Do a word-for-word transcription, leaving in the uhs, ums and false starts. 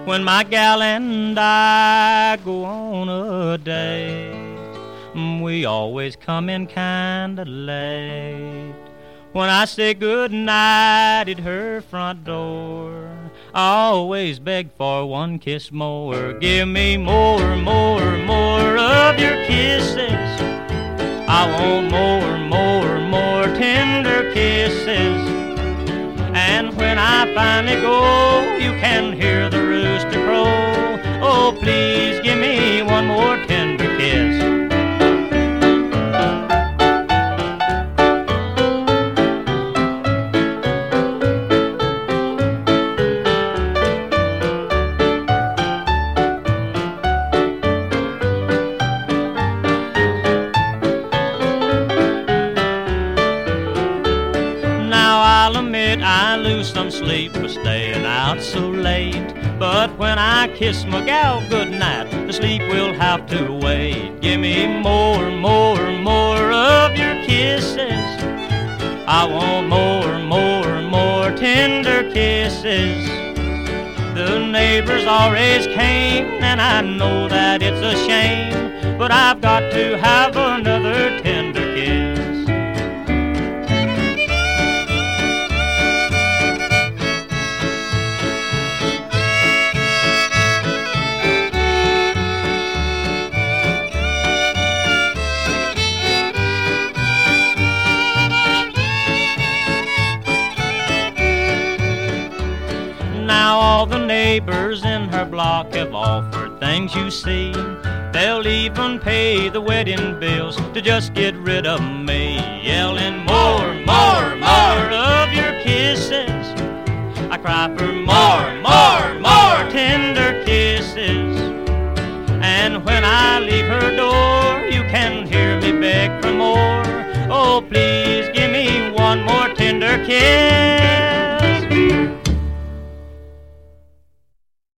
When my gal and I go on a date, we always come in kinda late. When I say good night at her front door, I always beg for one kiss more. Give me more, more, more of your kisses. I want more, more, more tender kisses. And when I finally go, you can hear the rooster crow. Oh, please give me one more tender kiss. I'll admit I lose some sleep for staying out so late. But when I kiss my gal goodnight, the sleep will have to wait. Give me more, more, more of your kisses. I want more, more, more tender kisses. The neighbors always came, and I know that it's a shame, but I've got to have another tender kiss. Now all the neighbors in her block have offered things, you see. They'll even pay the wedding bills to just get rid of me. Yelling more, more, more of your kisses. I cry for more, more, more tender kisses. And when I leave her door, you can hear me beg for more. Oh, please give me one more tender kiss.